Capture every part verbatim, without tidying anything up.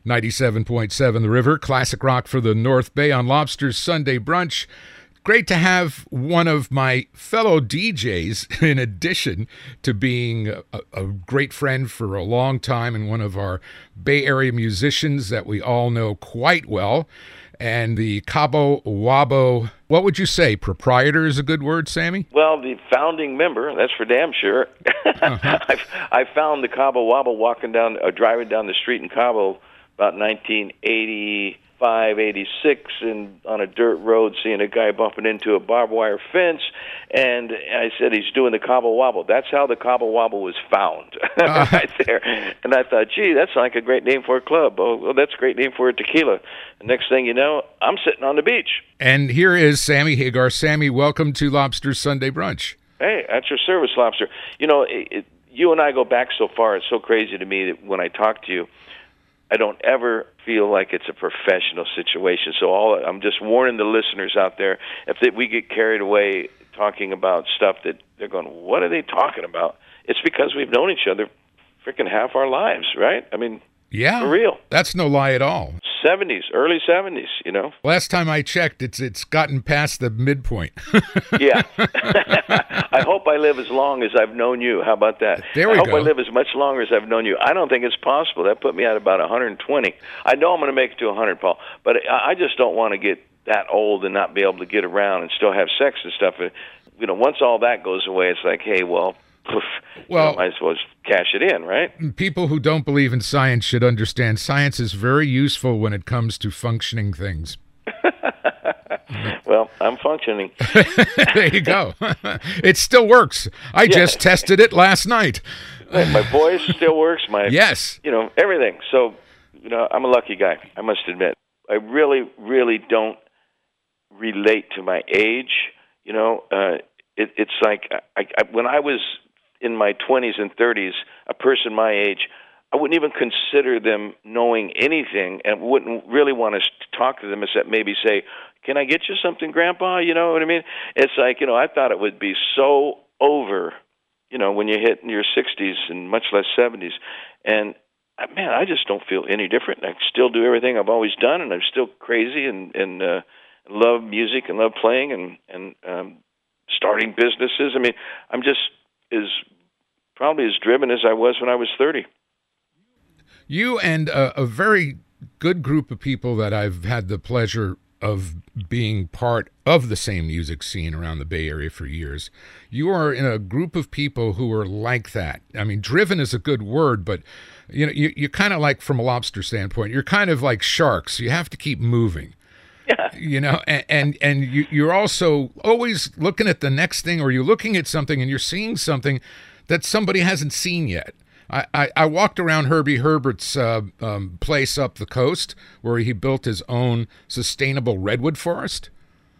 ninety-seven point seven The River, classic rock for the North Bay on Lobster's Sunday Brunch. Great to have one of my fellow D Js, in addition to being a, a great friend for a long time and one of our Bay Area musicians that we all know quite well. And the Cabo Wabo, what would you say? Proprietor is a good word, Sammy? Well, the founding member, that's for damn sure. Uh-huh. I, I found the Cabo Wabo walking down, uh, driving down the street in Cabo about nineteen eighty-five, eighty-six, and on a dirt road, seeing a guy bumping into a barbed wire fence, and I said, he's doing the Cabo Wabo. That's how the Cabo Wabo was found, uh-huh. right there. And I thought, gee, that's like a great name for a club. Oh, well, that's a great name for a tequila. The next thing you know, I'm sitting on the beach. And here is Sammy Hagar. Sammy, welcome to Lobster's Sunday Brunch. Hey, at your service, Lobster. You know, it, it, you and I go back so far. It's so crazy to me that when I talk to you, I don't ever feel like it's a professional situation. So all I'm just warning the listeners out there, if they, we get carried away talking about stuff that they're going, what are they talking about? It's because we've known each other freaking half our lives, right? I mean, yeah, for real. That's no lie at all. seventies, early seventies, you know. Last time I checked, it's it's gotten past the midpoint. Yeah. I hope I live as long as I've known you. How about that? There we I hope go. I live as much longer as I've known you. I don't think it's possible. That put me at about one hundred twenty. I know I'm going to make it to one hundred, Paul, but I just don't want to get that old and not be able to get around and still have sex and stuff. You know, once all that goes away, it's like, hey, well, poof, well, you know, might as well just cash it in, right? People who don't believe in science should understand science is very useful when it comes to functioning things. Well, I'm functioning. There you go. It still works. I yeah. just tested it last night. My voice still works. My yes. You know, everything. So, you know, I'm a lucky guy, I must admit. I really, really don't relate to my age. You know, uh, it, it's like I, I, when I was in my twenties and thirties, a person my age, I wouldn't even consider them knowing anything and wouldn't really want to talk to them except maybe say, can I get you something, Grandpa? You know what I mean? It's like, you know, I thought it would be so over, you know, when you hit your sixties and much less seventies. And, man, I just don't feel any different. I still do everything I've always done, and I'm still crazy and, and uh, love music and love playing and, and um, starting businesses. I mean, I'm just as probably as driven as I was when I was thirty. You and a, a very good group of people that I've had the pleasure of being part of the same music scene around the Bay Area for years. You are in a group of people who are like that. I mean, driven is a good word, but you know, you, you're kind of like, from a lobster standpoint, you're kind of like sharks. You have to keep moving. Yeah. You know, and and, and you, you're also always looking at the next thing, or you're looking at something and you're seeing something that somebody hasn't seen yet. I, I, I walked around Herbie Herbert's uh, um, place up the coast where he built his own sustainable redwood forest.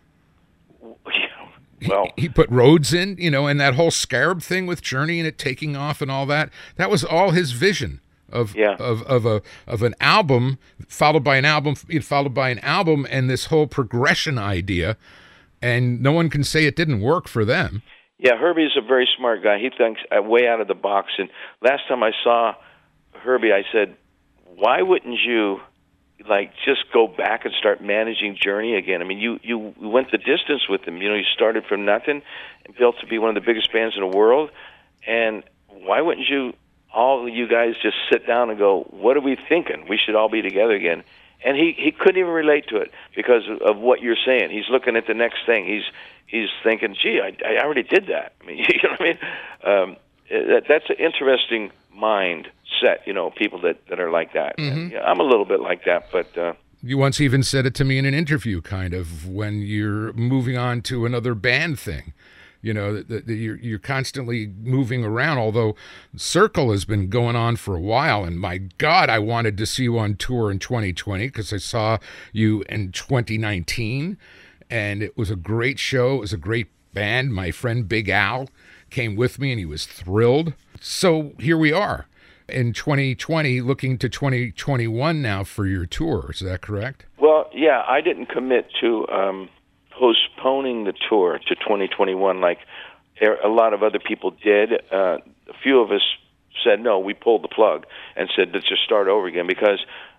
Well, he, he put roads in, you know, and that whole Scarab thing with Journey and it taking off and all that. That was all his vision of yeah. of of a of an album followed by an album followed by an album and this whole progression idea. And no one can say it didn't work for them. Yeah, Herbie's a very smart guy. He thinks way out of the box. And last time I saw Herbie, I said, why wouldn't you, like, just go back and start managing Journey again? I mean, you, you went the distance with them. You know, you started from nothing and built to be one of the biggest bands in the world. And why wouldn't you, all you guys, just sit down and go, what are we thinking? We should all be together again. And he, he couldn't even relate to it because of, of what you're saying. He's looking at the next thing. He's he's thinking, gee, I, I already did that. I mean, you know what I mean? Um, that, that's an interesting mind set, you know, people that, that are like that. Mm-hmm. And, yeah, I'm a little bit like that, but... Uh, you once even said it to me in an interview, kind of, when you're moving on to another band thing. You know, that you're, you're constantly moving around, although Circle has been going on for a while. And my God, I wanted to see you on tour in twenty twenty because I saw you in twenty nineteen. And it was a great show. It was a great band. My friend Big Al came with me and he was thrilled. So here we are in twenty twenty, looking to twenty twenty-one now for your tour. Is that correct? Well, yeah, I didn't commit to... Um postponing the tour to twenty twenty-one like a lot of other people did. Uh, a few of us said, no, we pulled the plug and said, let's just start over again because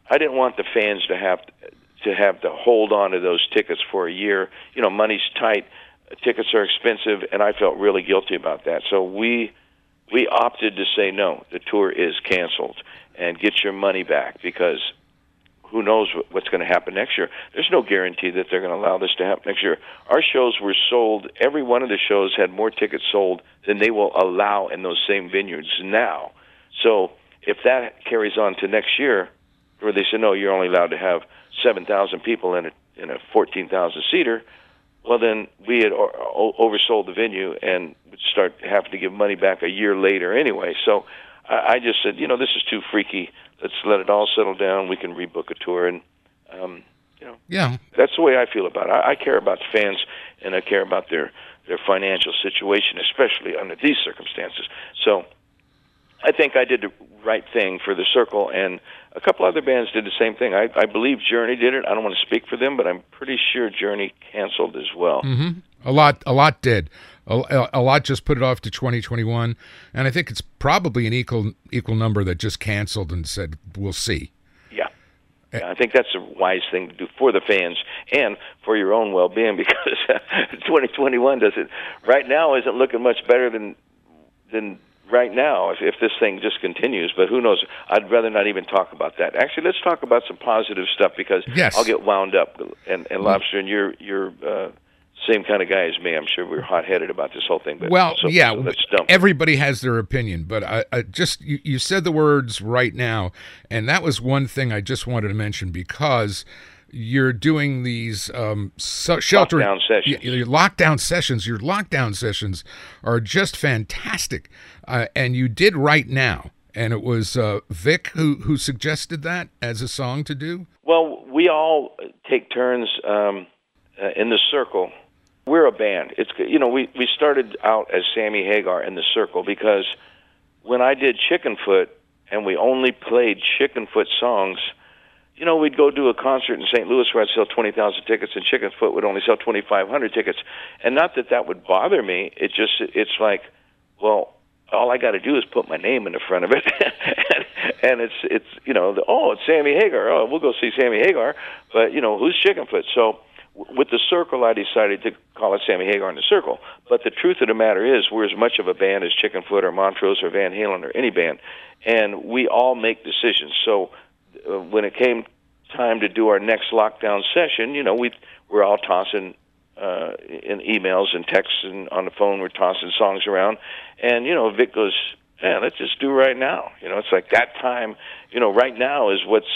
I didn't want the fans to have to have to hold on to those tickets for a year. You know, money's tight, tickets are expensive, and I felt really guilty about that. So we we opted to say no, the tour is canceled, and get your money back, because who knows what's going to happen next year. There's no guarantee that they're going to allow this to happen next year. Our shows were sold, every one of the shows had more tickets sold than they will allow in those same vineyards now. So if that carries on to next year, where they say, no, you're only allowed to have seven thousand people in a, in a fourteen thousand seater, well, then we had o- oversold the venue and would start having to give money back a year later anyway. So I, I just said, you know, this is too freaky. Let's let it all settle down. We can rebook a tour, and um, you know, yeah, that's the way I feel about it. I, I care about the fans, and I care about their their financial situation, especially under these circumstances. So I think I did the right thing for the Circle, and a couple other bands did the same thing. I, I believe Journey did it. I don't want to speak for them, but I'm pretty sure Journey canceled as well. Mm-hmm. A lot, a lot did. A, a lot just put it off to twenty twenty-one, and I think it's probably an equal equal number that just canceled and said, we'll see. Yeah. yeah I think that's a wise thing to do for the fans and for your own well-being, because twenty twenty-one doesn't, right now isn't looking much better than than right now if, if this thing just continues, but who knows. I'd rather not even talk about that. Actually, let's talk about some positive stuff, because yes. I'll get wound up. And, and Lobster, and you're, you're uh, same kind of guy as me. I'm sure we're hot-headed about this whole thing. But well, so, yeah, so let's dump everybody has their opinion, but I, I just you, you said the words right now, and that was one thing I just wanted to mention, because you're doing these um, so, shelter lockdown sessions. Your lockdown sessions. Your lockdown sessions are just fantastic, uh, and you did Right Now, and it was uh, Vic who who suggested that as a song to do. Well, we all take turns um, uh, in the Circle. We're a band. It's you know we we started out as Sammy Hagar in the Circle, because when I did Chickenfoot and we only played Chickenfoot songs, you know, we'd go do a concert in Saint Louis where I'd sell twenty thousand tickets, and Chickenfoot would only sell twenty-five hundred tickets. And not that that would bother me. It just, it's like, well, all I got to do is put my name in the front of it. and, and it's, it's you know, the, oh, it's Sammy Hagar. Oh, we'll go see Sammy Hagar. But, you know, who's Chickenfoot? So w- with the Circle, I decided to call it Sammy Hagar and the Circle. But the truth of the matter is, we're as much of a band as Chickenfoot or Montrose or Van Halen or any band. And we all make decisions. So uh, when it came time to do our next lockdown session, you know, we we're all tossing uh, in emails and texts, and on the phone we're tossing songs around. And, you know, Vic goes, man, let's just do Right Now. You know, it's like that time, you know, right now is what's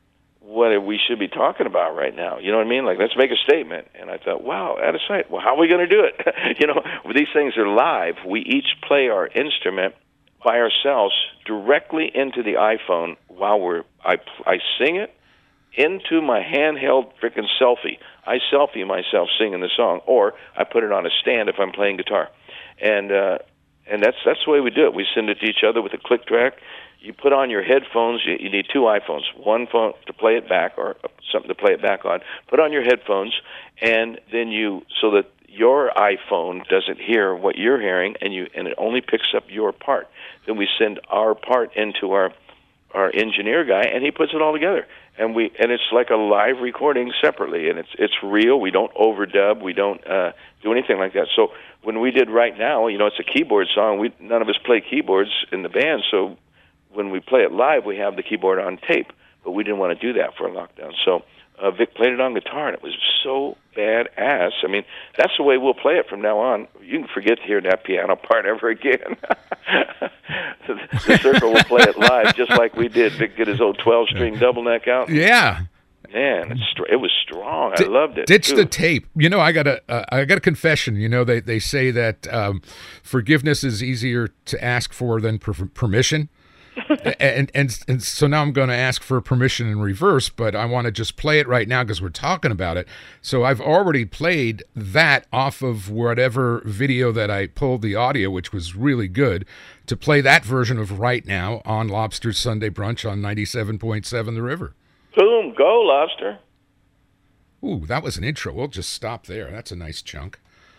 what we should be talking about right now. You know what I mean? Like, let's make a statement. And I thought, wow, out of sight. Well, how are we going to do it? you know, these things are live. We each play our instrument by ourselves directly into the iPhone while we're, I, I sing it into my handheld frickin' selfie. I selfie myself singing the song, or I put it on a stand if I'm playing guitar. And uh, and that's that's the way we do it. We send it to each other with a click track. You put on your headphones. You, you need two iPhones, one phone to play it back, or something to play it back on. Put on your headphones, and then you, so that your iPhone doesn't hear what you're hearing, and you and it only picks up your part. Then we send our part into our our engineer guy, and he puts it all together. And we and it's like a live recording separately, and it's it's real. We don't overdub. We don't uh, do anything like that. So when we did Right Now, you know, it's a keyboard song. We none of us play keyboards in the band, so when we play it live, we have the keyboard on tape. But we didn't want to do that for a lockdown. So uh, Vic played it on guitar, and it was so badass. I mean, that's the way we'll play it from now on. You can forget to hear that piano part ever again. The Circle will play it live just like we did. Vic get his old twelve-string double neck out. Yeah. Man, it's, it was strong. I D- loved it. Ditch too. the tape. You know, I got a, uh, I got a confession. You know, they, they say that um, forgiveness is easier to ask for than per- permission. and, and and so now I'm going to ask for permission in reverse, but I want to just play it right now because we're talking about it. So I've already played that off of whatever video that I pulled the audio, which was really good, to play that version of Right Now on Lobster's Sunday Brunch on ninety-seven point seven The River. Boom, go, Lobster. Ooh, that was an intro. We'll just stop there. That's a nice chunk.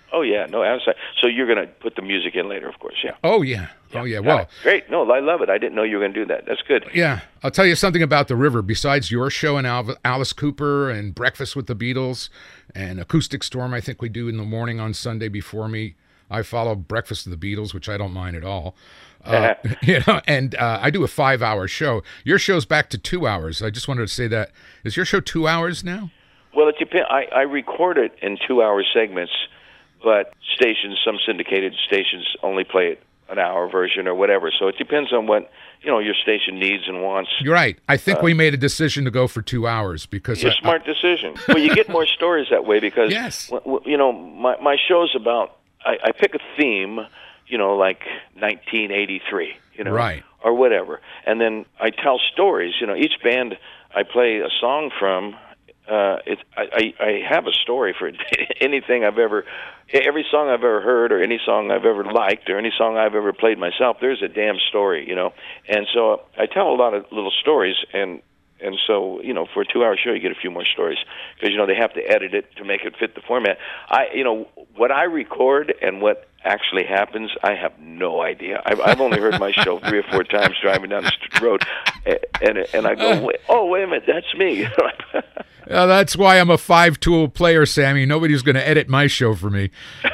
Oh yeah, no, outside. So you're going to put the music in later, of course. Yeah. Oh yeah. Oh yeah. Well, right. Great. No, I love it. I didn't know you were going to do that. That's good. Yeah, I'll tell you something about the river. Besides your show and Al- Alice Cooper and Breakfast with the Beatles and Acoustic Storm, I think we do in the morning on Sunday before me. I follow Breakfast with the Beatles, which I don't mind at all. Uh, you know, and uh, I do a five-hour show. Your show's back to two hours. I just wanted to say that. Is your show two hours now? Well, it depends. I, I record it in two-hour segments, but stations, some syndicated stations, only play it an hour version or whatever. So it depends on what, you know, your station needs and wants. You're right. I think uh, we made a decision to go for two hours because it's a smart I, decision. Well, you get more stories that way because, yes. you know, my my show's about. I, I pick a theme, you know, like nineteen eighty-three, you know, right, or whatever, and then I tell stories. You know, each band I play a song from. Uh, it's I, I, I have a story for anything I've ever, every song I've ever heard, or any song I've ever liked, or any song I've ever played myself. There's a damn story, you know. And so I tell a lot of little stories, and and so you know, for a two-hour show, you get a few more stories because you know they have to edit it to make it fit the format. I, you know, what I record and what actually happens, I have no idea. I've, I've only heard my show three or four times driving down the road, and and I go, wait, oh wait a minute, that's me. Uh, that's why I'm a five-tool player, Sammy. Nobody's going to edit my show for me.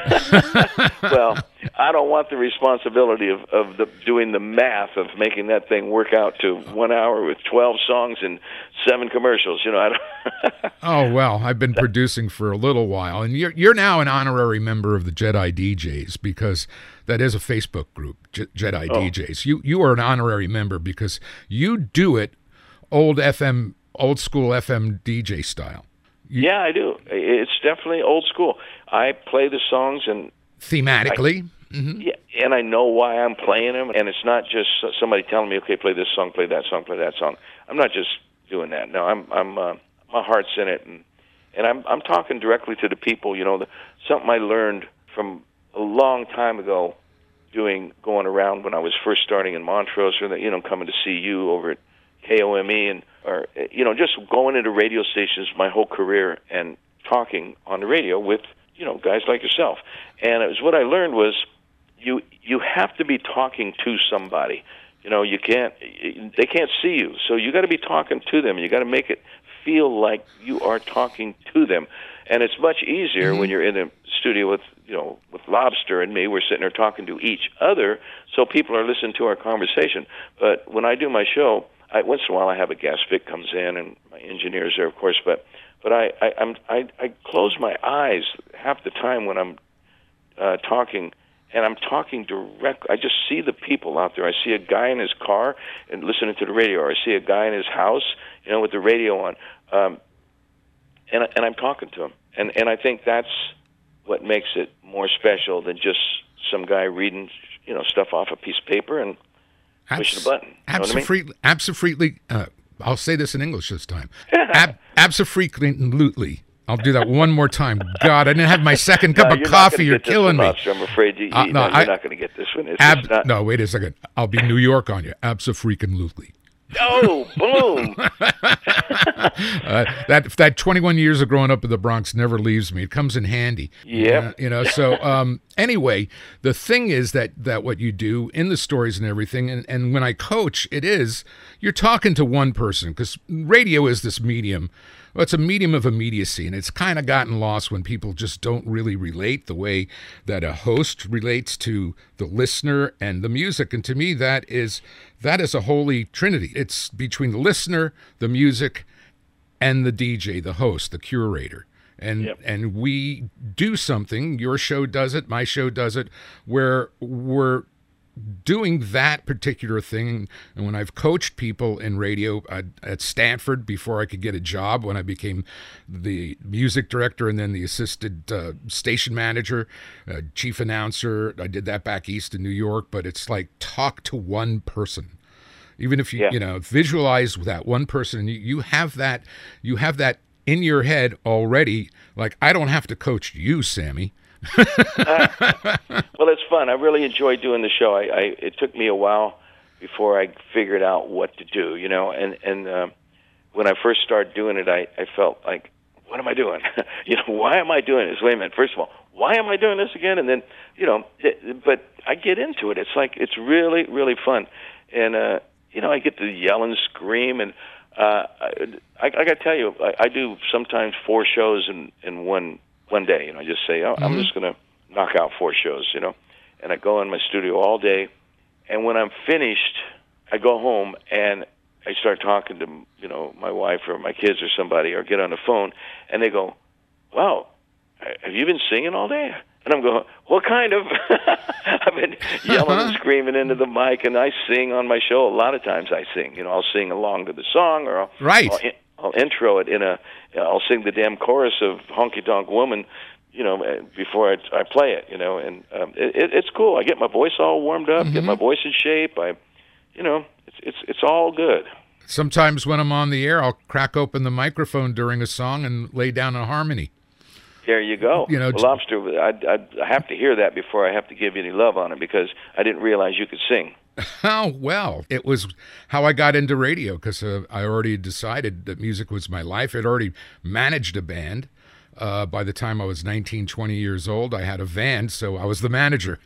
Well, I don't want the responsibility of, of the, doing the math of making that thing work out to one hour with twelve songs and seven commercials. You know, I don't. Oh well, I've been producing for a little while, and you're you're now an honorary member of the Jedi D Js because that is a Facebook group, Je- Jedi oh. D Js. You you are an honorary member because you do it old F M. Old school F M D J style. You, yeah, I do. It's definitely old school. I play the songs and thematically. I, mm-hmm. Yeah, and I know why I'm playing them, and it's not just somebody telling me, "Okay, play this song, play that song, play that song." I'm not just doing that. No, I'm I'm uh, my heart's in it, and and I'm I'm talking directly to the people. You know, the, something I learned from a long time ago, doing going around when I was first starting in Montrose, or the, you know, coming to see you over at K O M E and or you know just going into radio stations my whole career and talking on the radio with you know guys like yourself. And it was what I learned was you you have to be talking to somebody. You know, you can't they can't see you, so you got to be talking to them. You got to make it feel like you are talking to them. And it's much easier mm-hmm. when you're in a studio with you know with Lobster and me. We're sitting there talking to each other, so people are listening to our conversation. But when I do my show, I, once in a while I have a guest Vic comes in and my engineer's there, of course. But but I I, I'm, I I close my eyes half the time when I'm uh, talking, and I'm talking direct. I just see the people out there. I see a guy in his car and listening to the radio, or I see a guy in his house, you know, with the radio on, um, and and I'm talking to him. And and I think that's what makes it more special than just some guy reading, you know, stuff off a piece of paper and pushing a button. You know what I mean? Absolutely. Absolutely. Uh, I'll say this in English this time. Ab- absolutely. I'll do that one more time. God, I didn't have my second cup no, of you're coffee. You're not killing me. I'm afraid you, uh, you, no, no, you're I, not going to get this one. It's ab- not... No, wait a second. I'll be New York on you. Absolutely. Oh, boom! uh, that that twenty-one years of growing up in the Bronx never leaves me. It comes in handy. Yeah, uh, you know. So um, anyway, the thing is that that what you do in the stories and everything, and, and when I coach, it is you're talking to one person because radio is this medium. Well, it's a medium of immediacy, and it's kind of gotten lost when people just don't really relate the way that a host relates to the listener and the music. And to me, that is that is a holy trinity. It's between the listener, the music, and the D J, the host, the curator. And yep. and we do something. Your show does it. My show does it. Where we're doing that particular thing. And when I've coached people in radio uh, at Stanford before I could get a job, when I became the music director and then the assistant uh, station manager, uh, chief announcer, I did that back east in New York. But it's like talk to one person. Even if you yeah. you know visualize that one person, and you, you have that you have that in your head already. Like I don't have to coach you, Sammy. uh, well, it's fun. I really enjoy doing the show. I, I it took me a while before I figured out what to do, you know. And and uh, when I first started doing it, I, I felt like, what am I doing? you know, why am I doing this? Wait a minute. First of all, why am I doing this again? And then, you know, it, but I get into it. It's like, it's really, really fun. And, uh, you know, I get to yell and scream. And uh, I, I, I got to tell you, I, I do sometimes four shows in, in one one day. You know, I just say, oh, mm-hmm. I'm just going to knock out four shows, you know. And I go in my studio all day. And when I'm finished, I go home and I start talking to, you know, my wife or my kids or somebody, or get on the phone, and they go, wow, have you been singing all day? And I'm going, what kind of? I've been yelling and screaming into the mic, and I sing on my show. A lot of times I sing. You know, I'll sing along to the song, or I'll, right. I'll, I'll intro it in a, I'll sing the damn chorus of Honky Tonk Woman, you know, before I, I play it, you know. And um, it, it's cool. I get my voice all warmed up, mm-hmm. get my voice in shape. I, you know, it's it's it's all good. Sometimes when I'm on the air, I'll crack open the microphone during a song and lay down a harmony. There you go. You know, well, Lobster, I, I have to hear that before I have to give you any love on it, because I didn't realize you could sing. Oh, well, it was how I got into radio, because uh, I already decided that music was my life. I'd already managed a band. Uh, by the time I was nineteen, twenty years old, I had a van, so I was the manager.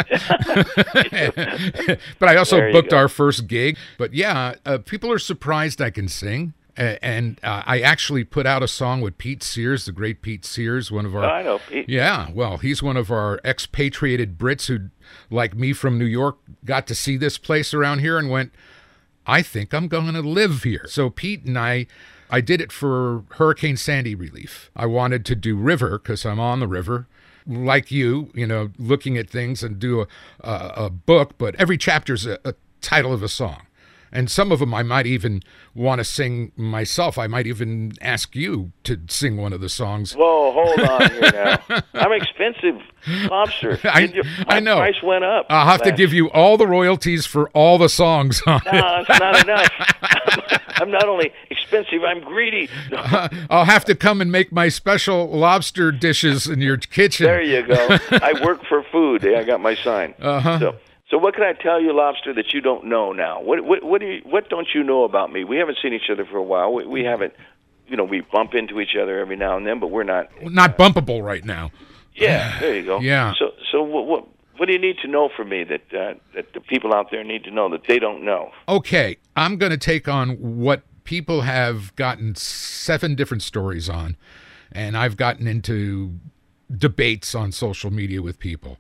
But I also booked our first gig. But yeah, uh, people are surprised I can sing. And uh, I actually put out a song with Pete Sears, the great Pete Sears, one of our... Oh, I know Pete. Yeah, well, he's one of our expatriated Brits who, like me from New York, got to see this place around here and went, I think I'm going to live here. So Pete and I, I did it for Hurricane Sandy relief. I wanted to do river because I'm on the river. Like you, you know, looking at things and do a, a, a book, but every chapter's a, a title of a song. And some of them I might even want to sing myself. I might even ask you to sing one of the songs. Whoa, hold on here now. I'm expensive, Lobster. I, you, I know. My price went up. I'll have last. to give you all the royalties for all the songs on no, it. No, it's not enough. I'm not only expensive, I'm greedy. No. Uh, I'll have to come and make my special lobster dishes in your kitchen. There you go. I work for food. I got my sign. Uh-huh. So, So what can I tell you, Lobster, that you don't know now? What what what do you, what don't you know about me? We haven't seen each other for a while. We, we haven't, you know, we bump into each other every now and then, but we're not not uh, bumpable right now. Yeah, there you go. Yeah. So so what what, what do you need to know from me that uh, that the people out there need to know that they don't know? Okay, I'm going to take on what people have gotten seven different stories on, and I've gotten into debates on social media with people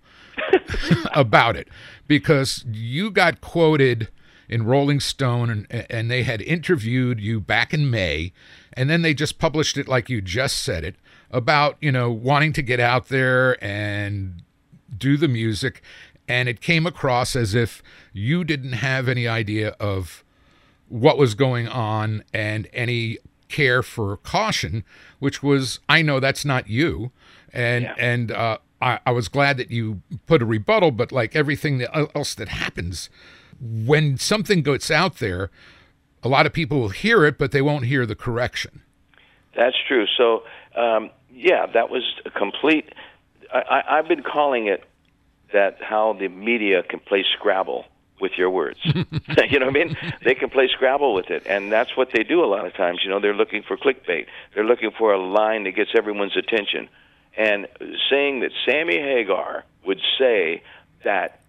about it, because you got quoted in Rolling Stone, and, and they had interviewed you back in May, and then they just published it like you just said it, about, you know, wanting to get out there and do the music, and it came across as if you didn't have any idea of what was going on and any care for caution, which was, I know that's not you, and yeah. and uh I, I was glad that you put a rebuttal, but like everything else that happens, when something gets out there, a lot of people will hear it, but they won't hear the correction. That's true. So, um, yeah, that was a complete... I, I, I've been calling it that how the media can play Scrabble with your words. You know what I mean? They can play Scrabble with it, and that's what they do a lot of times. You know, they're looking for clickbait. They're looking for a line that gets everyone's attention. And saying that Sammy Hagar would say that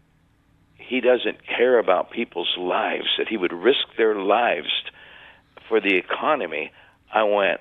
he doesn't care about people's lives, that he would risk their lives for the economy, I went,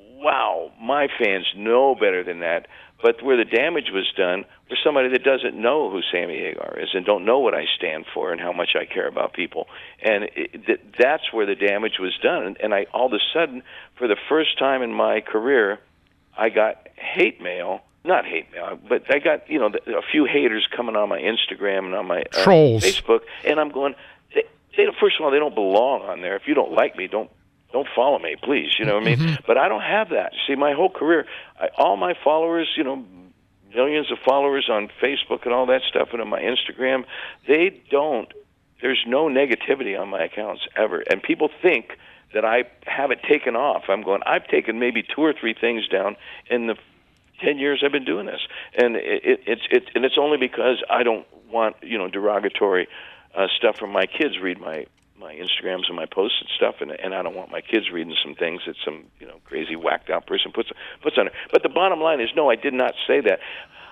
wow, my fans know better than that. But where the damage was done was somebody that doesn't know who Sammy Hagar is and don't know what I stand for and how much I care about people. And it, that's where the damage was done. And I all of a sudden, for the first time in my career, I got hate mail, not hate mail, but I got, you know, a few haters coming on my Instagram and on my uh, Trolls. Facebook, and I'm going, they, they don't, first of all, they don't belong on there. If you don't like me, don't don't follow me, please. You know what I mean? Mm-hmm. But I don't have that. See, my whole career, I, all my followers, you know, millions of followers on Facebook and all that stuff, and on my Instagram, they don't, there's no negativity on my accounts ever. And people think that I have it taken off. I'm going, I've taken maybe two or three things down in the ten years I've been doing this. And it, it, it's it, and it's only because I don't want, you know, derogatory uh, stuff from my kids read my, my Instagrams and my posts and stuff, and, and I don't want my kids reading some things that some, you know, crazy whacked out person puts puts on it. But the bottom line is, no, I did not say that.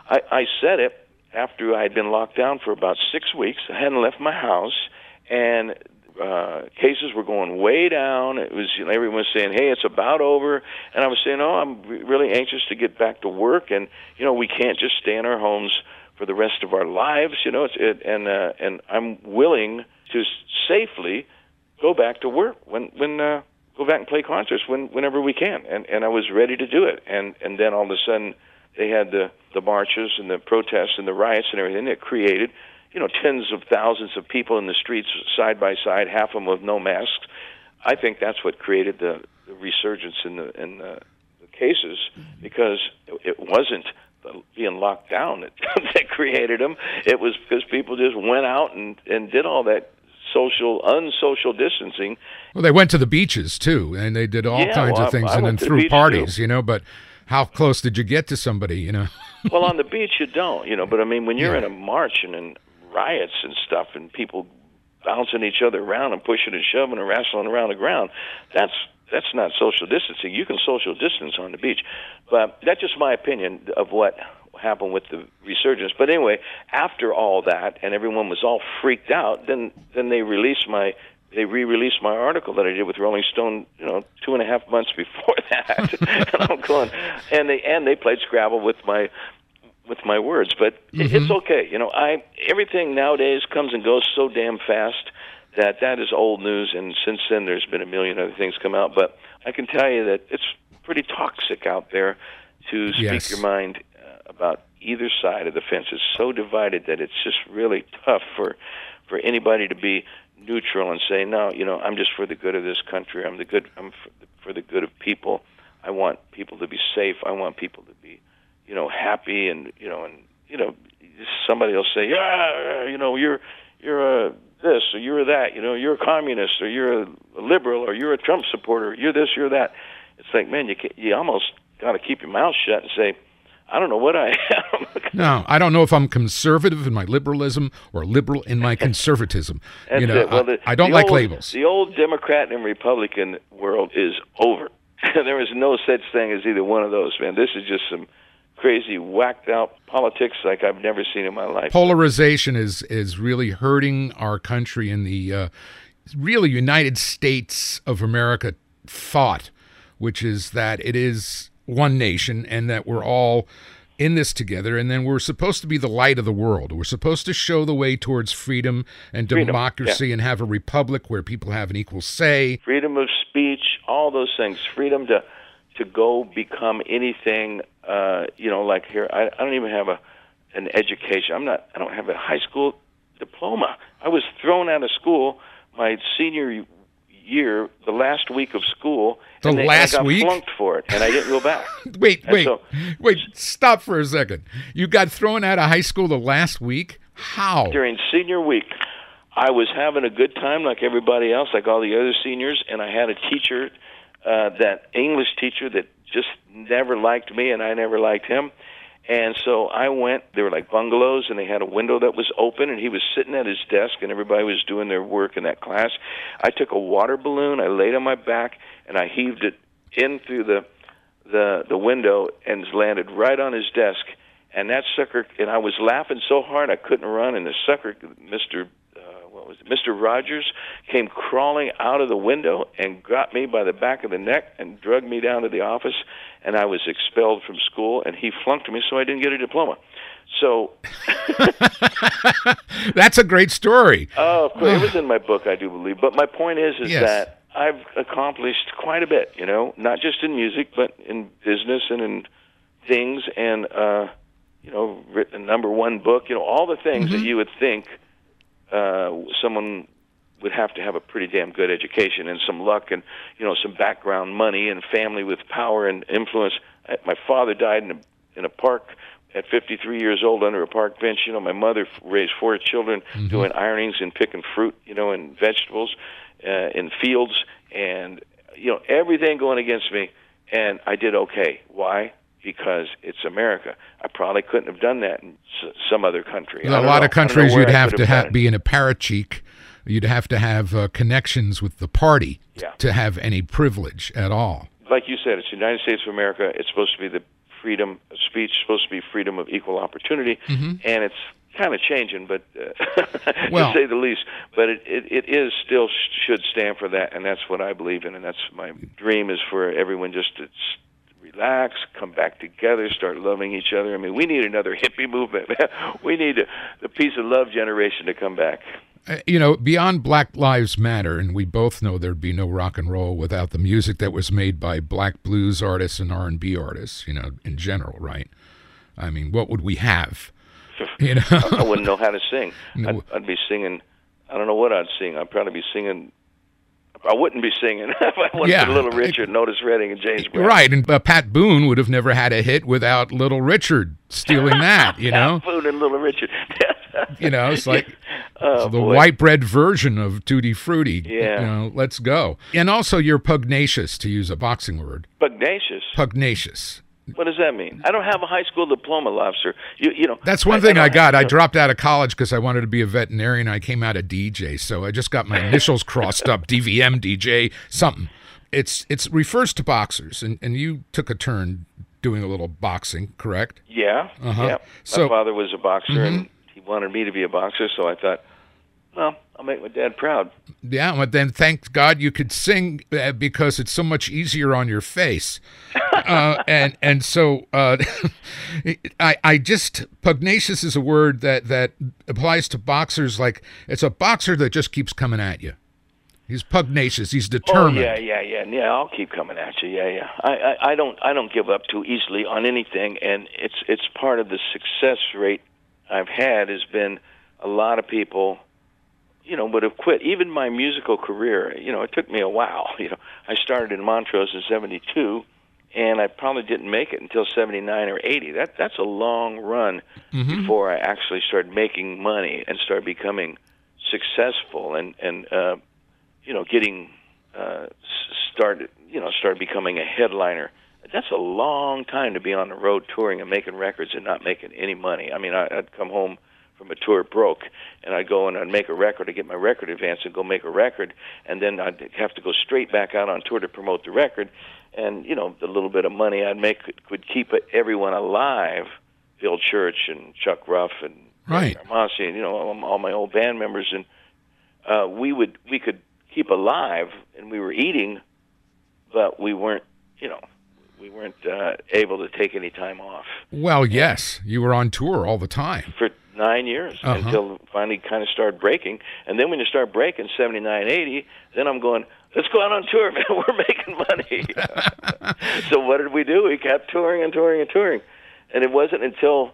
I, I said it after I had been locked down for about six weeks. I hadn't left my house, and uh, cases were going way down. It was, you know, everyone was saying, "Hey, it's about over," and I was saying, "Oh, I'm re- really anxious to get back to work, and you know, we can't just stay in our homes for the rest of our lives, you know." It's, it, and uh, and I'm willing to safely go back to work when when uh, go back and play concerts when whenever we can, and and I was ready to do it, and and then all of a sudden they had the the marches and the protests and the riots and everything that created, you know, tens of thousands of people in the streets side by side, half of them with no masks. I think that's what created the, the resurgence in the in the, the cases, because it, it wasn't being locked down that, that created them. It was because people just went out and, and did all that social, unsocial distancing. Well, they went to the beaches, too, and they did all yeah, kinds well, of things, I, I and then the threw parties, too. you know, but how close did you get to somebody, you know? Well, on the beach you don't, you know, but I mean, when you're Yeah. in a march and in riots and stuff and people bouncing each other around and pushing and shoving and wrestling around the ground, that's that's not social distancing. You can social distance on the beach. But that's just my opinion of what happened with the resurgence. But anyway, after all that and everyone was all freaked out, then then they released my they re-released my article that I did with Rolling Stone, you know, two and a half months before that. And I'm going, and they and they played Scrabble with my with my words. But mm-hmm. it's okay, you know. I everything nowadays comes and goes so damn fast that that is old news. And since then, there's been a million other things come out. But I can tell you that it's pretty toxic out there to speak Yes. your mind uh, about either side of the fence. It's so divided that it's just really tough for for anybody to be neutral and say, no, you know, I'm just for the good of this country. I'm the good. I'm for the, for the good of people. I want people to be safe. I want people to be, you know, happy, and you know, and you know, somebody will say, yeah, you know, you're you're a this or you're that. You know, you're a communist or you're a liberal or you're a Trump supporter. You're this, you're that. It's like, man, you can, you almost got to keep your mouth shut and say, I don't know what I am. No, I don't know if I'm conservative in my liberalism or liberal in my conservatism. That's you know, it. Well, the, I, I don't the like old, labels. The old Democrat and Republican world is over. There is no such thing as either one of those, man. This is just some crazy, whacked out politics like I've never seen in my life. Polarization is is really hurting our country in the uh, really United States of America thought, which is that it is one nation and that we're all in this together, and then we're supposed to be the light of the world. We're supposed to show the way towards freedom and Freedom, democracy yeah. and have a republic where people have an equal say. Freedom of speech, all those things. Freedom to to go become anything. Uh, you know, like here, I, I don't even have a an education. I'm not. I don't have a high school diploma. I was thrown out of school my senior year, the last week of school. The and they, last and I got week? flunked for it, and I didn't go back. Wait, And wait, so- wait, stop for a second. You got thrown out of high school the last week? How? During senior week, I was having a good time like everybody else, like all the other seniors, and I had a teacher, uh, that English teacher that just never liked me, and I never liked him. And so I went, they were like bungalows, and they had a window that was open, and he was sitting at his desk, and everybody was doing their work in that class. I took a water balloon, I laid on my back, and I heaved it in through the the the window and landed right on his desk. And that sucker, and I was laughing so hard I couldn't run, and the sucker, Mister Uh, what was it? Mister Rogers, came crawling out of the window and got me by the back of the neck and dragged me down to the office, and I was expelled from school, and he flunked me, so I didn't get a diploma. So, That's a great story. oh, of course, it was in my book, I do believe. But my point is, is Yes. that I've accomplished quite a bit, you know, not just in music, but in business and in things, and uh, you know, written a number one book, you know, all the things Mm-hmm. that you would think uh, someone would have to have a pretty damn good education and some luck and, you know, some background money and family with power and influence. I, my father died in a, in a park at fifty-three years old under a park bench. You know, my mother raised four children Mm-hmm. doing ironings and picking fruit, you know, and vegetables uh, in fields, and, you know, everything going against me, and I did okay. Why? Because it's America. I probably couldn't have done that in s- some other country. I A don't lot know. of countries I don't know you'd where I have could to done ha- it. be an apparatchik. You'd have to have uh, connections with the party Yeah. to have any privilege at all. Like you said, it's the United States of America. It's supposed to be the freedom of speech, supposed to be freedom of equal opportunity, mm-hmm. and it's kind of changing, but uh, well, to say the least. But it, it, it is still sh- should stand for that, and that's what I believe in, and that's my dream is for everyone just to relax, come back together, start loving each other. I mean, we need another hippie movement. We need a, the peace and love generation to come back. Uh, you know, beyond Black Lives Matter, and we both know there'd be no rock and roll without the music that was made by black blues artists and R and B artists, you know, in general, right? I mean, what would we have? You know? I wouldn't know how to sing. No. I'd, I'd be singing, I don't know what I'd sing. I'd probably be singing, I wouldn't be singing if I wasn't yeah. Little Richard, it, Otis Redding, and James Brown. Right, and uh, Pat Boone would have never had a hit without Little Richard stealing that, you know? Pat Boone and Little Richard. You know, it's like oh, the boy. white bread version of Tutti Frutti. Yeah. You know, let's go. And also you're pugnacious, to use a boxing word. Pugnacious? Pugnacious. What does that mean? I don't have a high school diploma, lobster. You, you know. That's one I, thing I, I got. Have, I dropped out of college because I wanted to be a veterinarian. I came out a D J, so I just got my initials crossed up, D V M, D J, something. It's it's refers to boxers, and, and you took a turn doing a little boxing, correct? Yeah, uh-huh. yeah. My so, father was a boxer, mm-hmm. and he wanted me to be a boxer, so I thought, well, I'll make my dad proud. Yeah, but then thank God you could sing uh, because it's so much easier on your face. uh, and and so uh, I I just pugnacious is a word that, that applies to boxers. Like it's a boxer that just keeps coming at you. He's pugnacious. He's determined. Oh yeah, yeah, yeah, yeah. I'll keep coming at you. Yeah, yeah. I, I, I don't I don't give up too easily on anything, and it's it's part of the success rate I've had has been a lot of people, you know, would have quit. Even my musical career, you know, it took me a while. You know, I started in Montrose in seventy-two, and I probably didn't make it until seventy-nine or eighty. That that's a long run mm-hmm. before I actually started making money and started becoming successful and and uh, you know, getting uh, started. You know, started becoming a headliner. That's a long time to be on the road touring and making records and not making any money. I mean, I, I'd come home from a tour broke, and I'd go and I'd make a record, I'd get my record advance and go make a record, and then I'd have to go straight back out on tour to promote the record, and, you know, the little bit of money I'd make could, could keep everyone alive, Bill Church and Chuck Ruff and right. Armasi and, you know, all, all my old band members, and uh, we would we could keep alive, and we were eating, but we weren't, you know, we weren't uh, able to take any time off. Well, yes, you were on tour all the time. For nine years uh-huh. until finally kind of started breaking. And then when you start breaking, seventy-nine, eighty, then I'm going, let's go out on tour, man. We're making money. So what did we do? We kept touring and touring and touring. And it wasn't until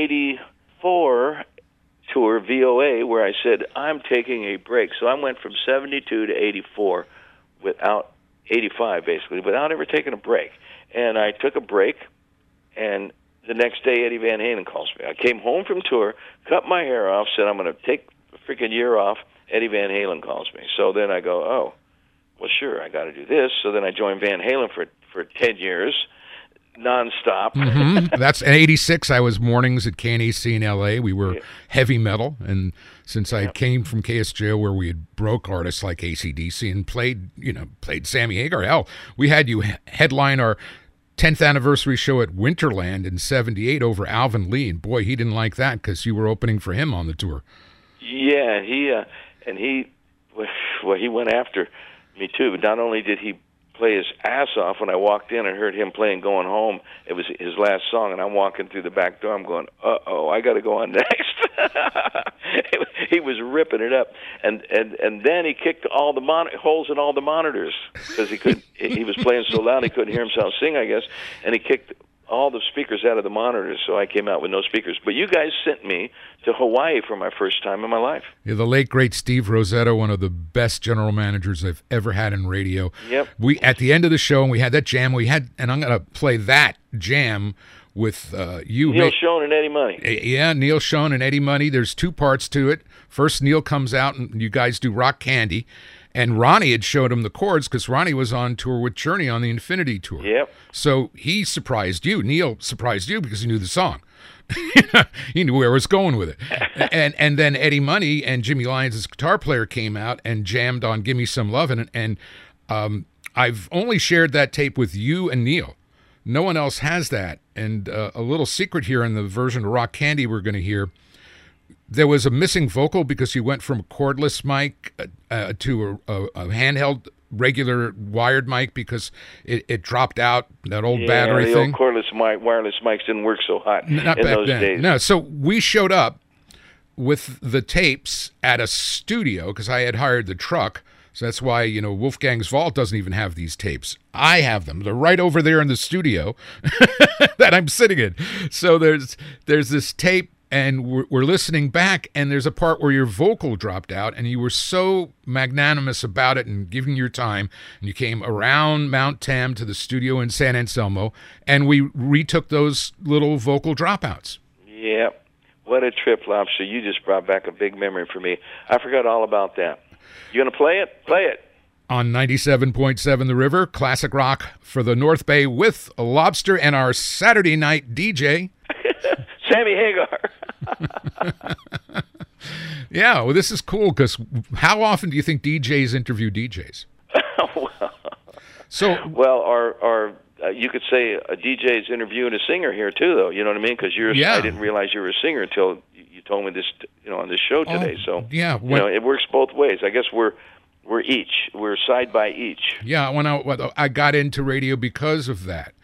eighty-four tour, V O A, where I said, I'm taking a break. So I went from seventy-two to eighty-four without, eighty-five basically, without ever taking a break. And I took a break, and the next day Eddie Van Halen calls me. I came home from tour, cut my hair off, said I'm going to take a freaking year off. Eddie Van Halen calls me. So then I go, oh, well, sure, I got to do this. So then I joined Van Halen for for ten years, nonstop. Mm-hmm. That's in eighty-six. I was mornings at K N A C in L A. We were yeah. heavy metal, and since I yeah. came from K S J O, where we had broke artists like A C D C and played, you know, played Sammy Hagar. Hell, we had you headline our tenth anniversary show at Winterland in seventy-eight over Alvin Lee, and boy, he didn't like that because you were opening for him on the tour. Yeah, he uh, and he, well, he went after me too. But not only did he play his ass off when I walked in and heard him playing "Going Home," it was his last song, and I'm walking through the back door. I'm going, "Uh oh, I got to go on next." He was ripping it up, and and and then he kicked all the mon- holes in all the monitors because he could. He was playing so loud he couldn't hear himself sing, I guess, and he kicked all the speakers out of the monitors, so I came out with no speakers. But you guys sent me to Hawaii for my first time in my life. Yeah, the late great Steve Rosetta, one of the best general managers I've ever had in radio. Yep. We at the end of the show, and we had that jam. We had, and I'm going to play that jam with uh, you. Neil Schon and Eddie Money. Yeah, Neil Schon and Eddie Money. There's two parts to it. First, Neil comes out, and you guys do Rock Candy. And Ronnie had showed him the chords because Ronnie was on tour with Journey on the Infinity Tour. Yep. So he surprised you. Neil surprised you because he knew the song. He knew where I was going with it. and and then Eddie Money and Jimmy Lyons, his guitar player, came out and jammed on Gimme Some Lovin'. And um, I've only shared that tape with you and Neil. No one else has that. And uh, a little secret here in the version of Rock Candy we're going to hear, there was a missing vocal because you went from a cordless mic uh, uh, to a, a, a handheld regular wired mic because it, it dropped out, that old yeah, battery the thing. Old cordless mic, wireless mics didn't work so hot Not in back those then. days. No, so we showed up with the tapes at a studio because I had hired the truck. So that's why, you know, Wolfgang's Vault doesn't even have these tapes. I have them. They're right over there in the studio that I'm sitting in. So there's there's this tape, and we're, we're listening back, and there's a part where your vocal dropped out, and you were so magnanimous about it and giving your time, and you came around Mount Tam to the studio in San Anselmo, and we retook those little vocal dropouts. Yeah. What a trip, Lobster. You just brought back a big memory for me. I forgot all about that. You going to play it? Play it. On ninety-seven point seven The River, classic rock for the North Bay with a Lobster and our Saturday night D J. Sammy Hagar. Yeah, well, this is cool because how often do you think D Js interview D Js? well, so, well, or, or uh, you could say a D J is interviewing a singer here too, though. You know what I mean? Because you're, yeah. I didn't realize you were a singer until you told me this, you know, on this show today. Oh, so yeah, when, you know, it works both ways. I guess we're we're each we're side by each. Yeah, when I when I got into radio because of that,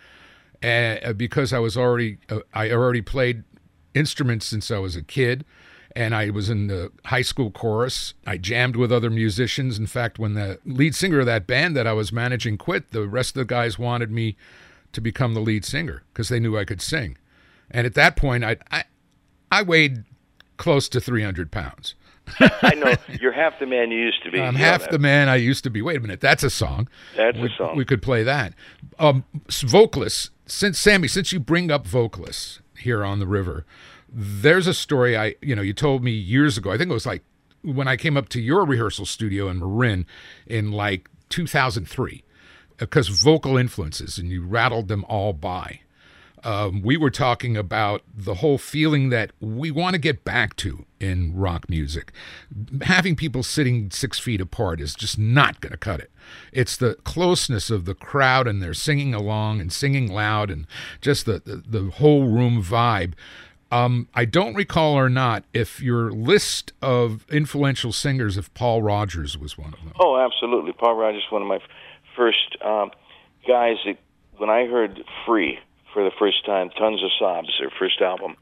and because I was already uh, I already played instruments since I was a kid, and I was in the high school chorus. I jammed with other musicians. In fact, when the lead singer of that band that I was managing quit, the rest of the guys wanted me to become the lead singer because they knew I could sing. And at that point, I I, I weighed close to three hundred pounds. I know. You're half the man you used to be. I'm You know half that. the man I used to be. Wait a minute, that's a song. That's we, a song. We could play that. Um, vocalists, since Sammy, since you bring up vocalists here on the river, there's a story I, you know, you told me years ago. I think it was like when I came up to your rehearsal studio in Marin in like two thousand three, because vocal influences, and you rattled them all by. Um, we were talking about the whole feeling that we want to get back to in rock music. Having people sitting six feet apart is just not going to cut it. It's the closeness of the crowd, and they're singing along and singing loud, and just the, the, the whole room vibe. Um, I don't recall or not if your list of influential singers, if Paul Rodgers was one of them. Oh, absolutely. Paul Rodgers, one of my first um, guys that when I heard Free for the first time, Tons of Sobs, their first album,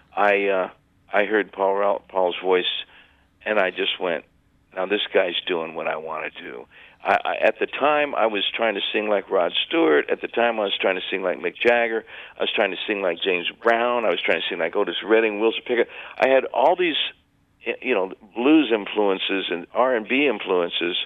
I uh, I heard Paul Paul's voice, and I just went, now this guy's doing what I want to do. I, I, at the time, I was trying to sing like Rod Stewart. At the time, I was trying to sing like Mick Jagger. I was trying to sing like James Brown. I was trying to sing like Otis Redding, Wilson Pickett. I had all these, you know, blues influences and R and B influences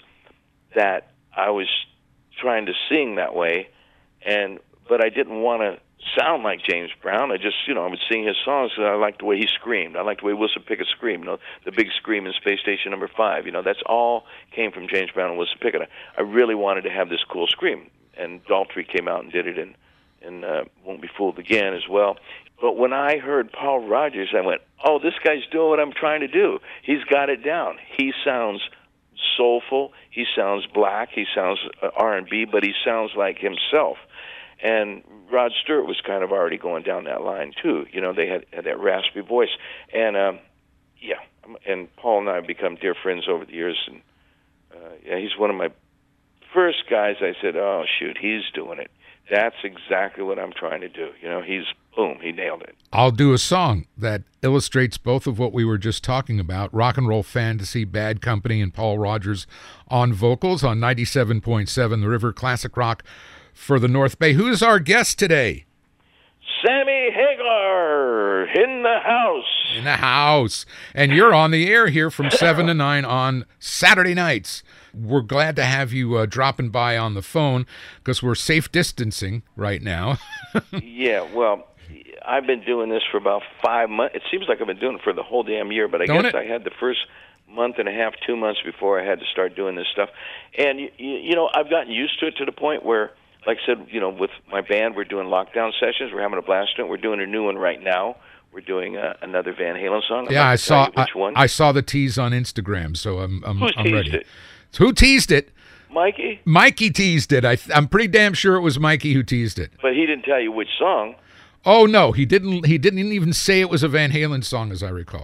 that I was trying to sing that way, and but I didn't want to sound like James Brown. I just, you know, I would sing his songs because I liked the way he screamed. I liked the way Wilson Pickett screamed, you know, the big scream in Space Station Number Five. You know, that's all came from James Brown and Wilson Pickett. I, I really wanted to have this cool scream, and Daltrey came out and did it, and, and uh, Won't Be Fooled Again as well. But when I heard Paul Rodgers, I went, oh, this guy's doing what I'm trying to do. He's got it down. He sounds soulful. He sounds black. He sounds uh, R and B, but he sounds like himself. And Rod Stewart was kind of already going down that line too. You know, they had, had that raspy voice, and um, yeah. And Paul and I have become dear friends over the years. And uh, yeah, he's one of my first guys. I said, "Oh shoot, he's doing it. That's exactly what I'm trying to do." You know, he's boom, he nailed it. I'll do a song that illustrates both of what we were just talking about: Rock and Roll Fantasy, Bad Company, and Paul Rodgers on vocals on ninety-seven point seven The River, classic rock for the North Bay. Who's our guest today? Sammy Hagar in the house. In the house. And you're on the air here from seven to nine on Saturday nights. We're glad to have you uh, dropping by on the phone because we're safe distancing right now. Yeah, well, I've been doing this for about five months. It seems like I've been doing it for the whole damn year, but I Don't guess it? I had the first month and a half, two months before I had to start doing this stuff. And, you, you know, I've gotten used to it to the point where, like I said, you know, with my band, we're doing lockdown sessions. We're having a blast doing it. We're doing a new one right now. We're doing uh, another Van Halen song. I'd Yeah, like I to tell saw you which I, one. I saw the tease on Instagram, so I'm I'm, Who's I'm teased ready. it? So who teased it? Mikey? Mikey teased it. I th- I'm pretty damn sure it was Mikey who teased it. But he didn't tell you which song. Oh no, he didn't. He didn't even say it was a Van Halen song, as I recall.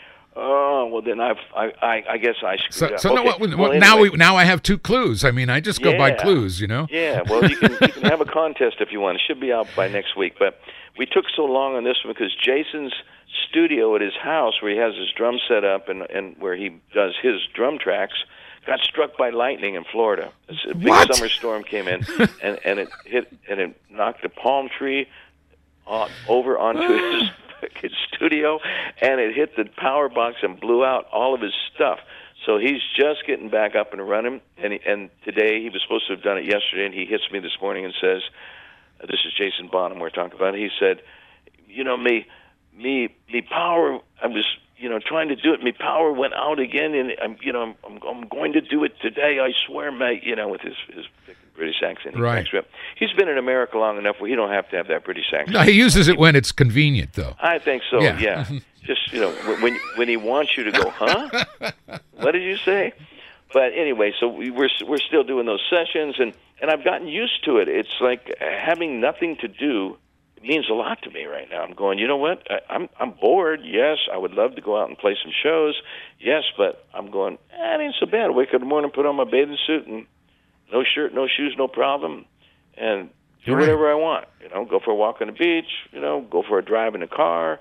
Oh well, then I've, I I I guess I screwed So, up. so okay. no, well, well, now anyway. we now I have two clues. I mean, I just go by Yeah. clues, you know. Yeah, well, you can you can have a contest if you want. It should be out by next week. But we took so long on this one because Jason's studio at his house, where he has his drum set up and and where he does his drum tracks, got struck by lightning in Florida. A big What? summer storm came in, and and it hit and it knocked a palm tree on, over onto his, his studio, and it hit the power box and blew out all of his stuff. So he's just getting back up and running, and he, and today he was supposed to have done it yesterday, and he hits me this morning and says, "This is Jason Bonham we're talking about." He said, "You know me, me, me power. I was, you know, trying to do it. Me power went out again, and I'm, you know, I'm, I'm going to do it today. I swear, mate." You know, with his his British accent. He Right. cracks me up. He's been in America long enough where he don't have to have that British accent. No, he uses it when it's convenient, though. I think so. Yeah. Yeah. Just, you know, when when he wants you to go, huh? What did you say? But anyway, so we, we're we're still doing those sessions, and and I've gotten used to it. It's like having nothing to do. It means a lot to me right now. I'm going, you know what? I, I'm I'm bored. Yes, I would love to go out and play some shows. Yes, but I'm going, eh, it ain't so bad. I wake up in the morning, put on my bathing suit, and no shirt, no shoes, no problem, and do Right. whatever I want. You know, go for a walk on the beach. You know, go for a drive in the car.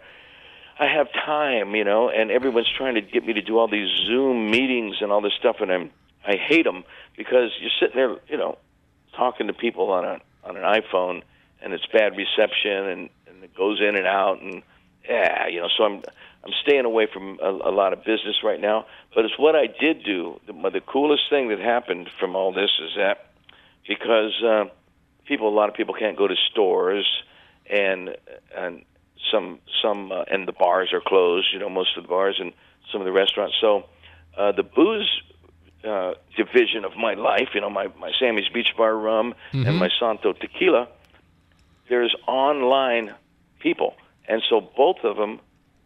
I have time, you know, and everyone's trying to get me to do all these Zoom meetings and all this stuff, and I'm I hate them because you're sitting there, you know, talking to people on a on an iPhone, and it's bad reception, and, and it goes in and out, and yeah, you know, so I'm I'm staying away from a, a lot of business right now. But it's what I did do. The, the coolest thing that happened from all this is that because uh, people, a lot of people can't go to stores, and and some some uh, and the bars are closed. You know, most of the bars and some of the restaurants. So uh, the booze uh, division of my life, you know, my my Sammy's Beach Bar rum Mm-hmm. and my Santo Tequila, there's online people, and so both of them.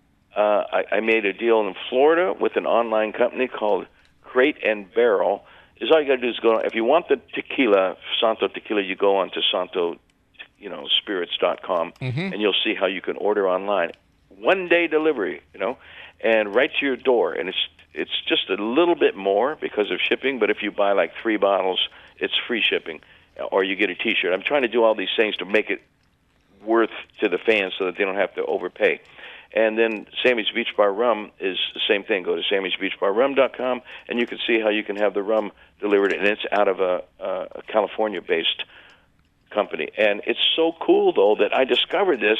Uh, I, I made a deal in Florida with an online company called Crate and Barrel. Is all you got to do is go. If you want the tequila, Santo Tequila, you go on to Santo, you know, spirits dot com, Mm-hmm. and you'll see how you can order online. One day delivery, you know, and right to your door. And it's it's just a little bit more because of shipping. But if you buy like three bottles, it's free shipping, or you get a T-shirt. I'm trying to do all these things to make it worth to the fans so that they don't have to overpay. And then Sammy's Beach Bar Rum is the same thing. Go to Sammy's Beach Bar Rum dot com, and you can see how you can have the rum delivered, and it's out of a, a California-based company. And it's so cool, though, that I discovered this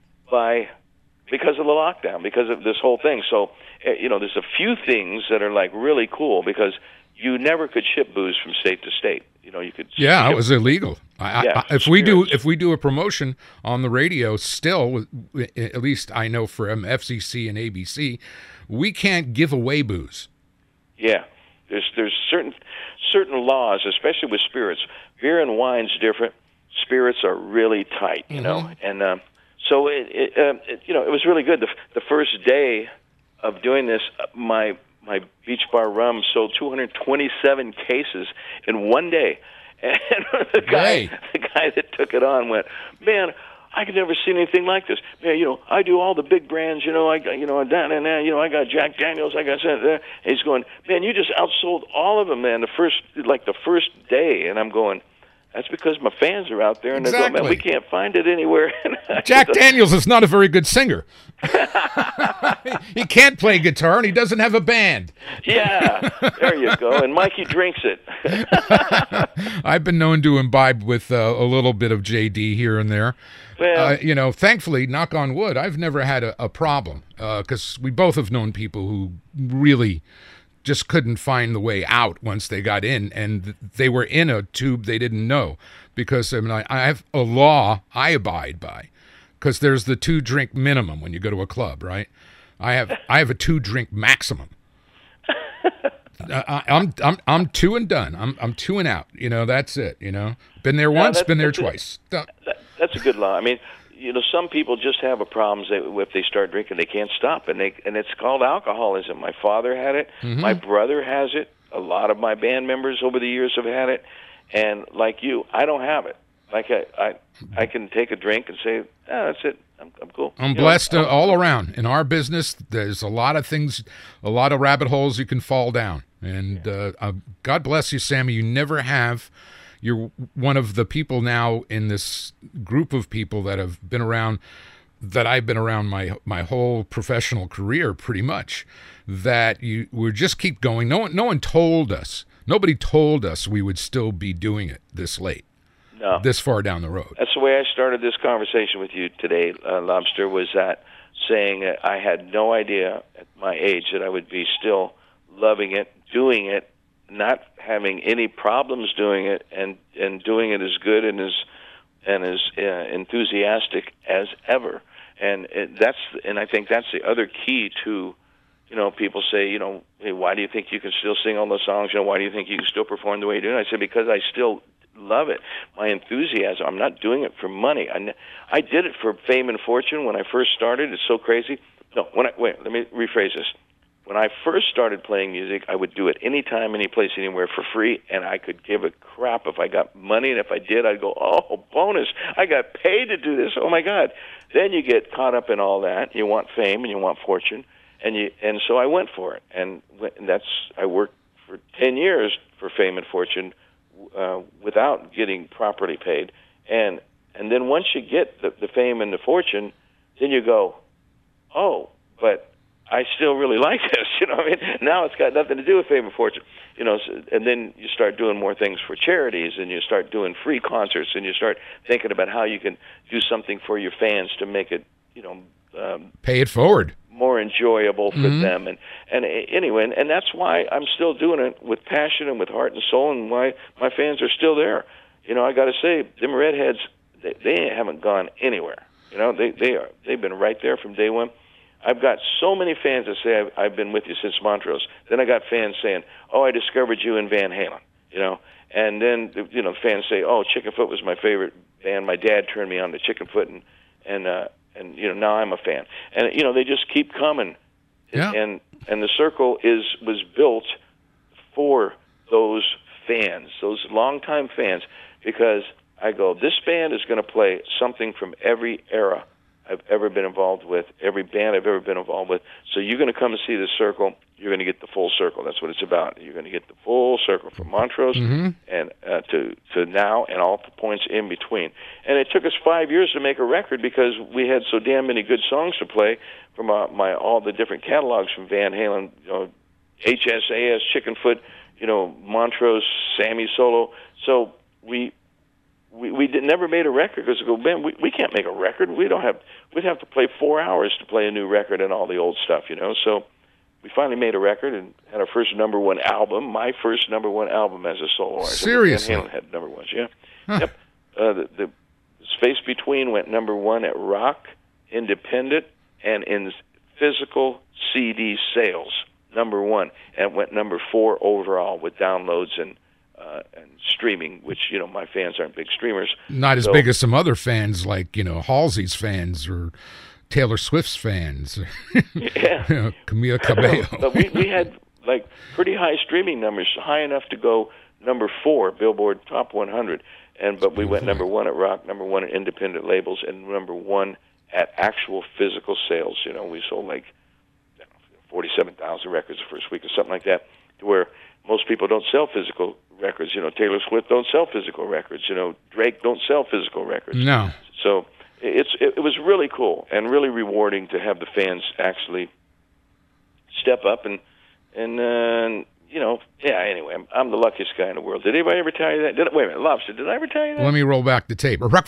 by because of the lockdown, because of this whole thing. So, eh, you know, there's a few things that are, like, really cool because you never could ship booze from state to state. You know, you could Yeah, ship it was illegal. I, Yeah, I, if we do spirits. if we do a promotion on the radio, still, at least I know from F C C and A B C, we can't give away booze. Yeah, there's there's certain certain laws, especially with spirits. Beer and wine's different. Spirits are really tight, you know, and um, so it, it, um, it you know it was really good. The the first day of doing this, uh, my my Beach Bar Rum sold two hundred twenty-seven cases in one day, and the guy Hey. the guy that took it on went, man. I could never see anything like this. Man, you know, I do all the big brands, you know, I got, you know, down and there, you know, I got Jack Daniels, I got that. And he's going, man, you just outsold all of them, man, the first, like the first day. And I'm going, that's because my fans are out there, and they're going, man, we Exactly. can't find it anywhere. Jack Daniels is not a very good singer. He can't play guitar, and he doesn't have a band. Yeah, there you go. And Mikey drinks it. I've been known to imbibe with uh, a little bit of J D here and there. Well, Uh, you know, thankfully, knock on wood, I've never had a, a problem because we both have known people who really just couldn't find the way out once they got in, and they were in a tube they didn't know. Because I mean, I, I have a law I abide by, because there's the two drink minimum when you go to a club, right? I have I have a two drink maximum. Uh, I, I'm I'm I'm two and done. I'm I'm two and out. You know, that's it. You know, been there once, that's- been there that's it. twice. Don't- That, that's a good law. I mean, you know, some people just have a problem that if they start drinking, they can't stop, and they and it's called alcoholism. My father had it. My brother has it. A lot of my band members over the years have had it, and like you, I don't have it. Like I, I, I can take a drink and say, "Ah, that's it. I'm, I'm cool." I'm you blessed know, uh, all around. In our business, there's a lot of things, a lot of rabbit holes you can fall down. And uh, uh, God bless you, Sammy. You never have. You're one of the people now in this group of people that have been around, that I've been around my my whole professional career, pretty much. That you we just keep going. No one, no one told us. Nobody told us we would still be doing it this late. No. This far down the road. That's the way I started this conversation with you today, uh, Lobster, was that saying that I had no idea at my age that I would be still loving it, doing it, not having any problems doing it, and, and doing it as good and as and as uh, enthusiastic as ever. And it, that's and I think that's the other key to, you know, people say, you know, hey, why do you think you can still sing all those songs? You know, why do you think you can still perform the way you do? And I said, because I still love it. My enthusiasm. I'm not doing it for money. I, I did it for fame and fortune when I first started. It's so crazy. No, when I, wait, let me rephrase this. When I first started playing music, I would do it anytime, any place, anywhere for free, and I could give a crap if I got money, and if I did, I'd go, oh, bonus, I got paid to do this. Oh, my God. Then you get caught up in all that. You want fame and you want fortune, and you and so I went for it. And that's I worked for ten years for fame and fortune, Uh, without getting properly paid, and and then once you get the, the fame and the fortune, then you go, oh, but I still really like this. You know, what I mean, now it's got nothing to do with fame and fortune. You know, so, and then you start doing more things for charities, and you start doing free concerts, and you start thinking about how you can do something for your fans to make it, you know, um, pay it forward. More enjoyable for mm-hmm. them, and and anyway, and, and that's why I'm still doing it with passion and with heart and soul, and why my fans are still there. You know, I got to say, them Redheads, they, they haven't gone anywhere. You know, they they are they've been right there from day one. I've got so many fans that say I've, I've been with you since Montrose. Then I got fans saying, "Oh, I discovered you in Van Halen." You know, and then you know, fans say, "Oh, Chickenfoot was my favorite band. My dad turned me on to Chickenfoot, and and." uh And you know, now I'm a fan, and you know, they just keep coming, yeah. and and the circle is was built for those fans, those longtime fans, because I go, this band is going to play something from every era I've ever been involved with, every band I've ever been involved with. So you're going to come and see the circle. You're going to get the full circle. That's what it's about. You're going to get the full circle from Montrose mm-hmm. and uh, to to now and all the points in between. And it took us five years to make a record because we had so damn many good songs to play from uh, my all the different catalogs from Van Halen, you know, H S A S, Chickenfoot, you know, Montrose, Sammy solo. So we. We we did, never made a record because we go, man, we, we can't make a record. We don't have. We'd have to play four hours to play a new record and all the old stuff, you know. So we finally made a record and had our first number one album. My first number one album as a solo artist. Seriously, Van Halen had number ones, yeah. Huh. Yep. Uh, the, the Space Between went number one at rock, independent, and in physical C D sales, number one, and went number four overall with downloads and. Uh, and streaming, which, you know, my fans aren't big streamers. Not as so, big as some other fans like, you know, Halsey's fans or Taylor Swift's fans. Yeah. You know, Camila Cabello. But we, we had, like, pretty high streaming numbers, high enough to go number four, Billboard Top one hundred. And But we went number one at rock, number one at independent labels, and number one at actual physical sales. You know, we sold, like, forty-seven thousand records the first week or something like that, to where most people don't sell physical records. You know, Taylor Swift don't sell physical records. You know, Drake don't sell physical records. No. So it's it, it was really cool and really rewarding to have the fans actually step up and and uh, you know, yeah. Anyway, I'm, I'm the luckiest guy in the world. Did anybody ever tell you that? Did, wait a minute, Lobster. Did I ever tell you that? Let me roll back the tape. I'm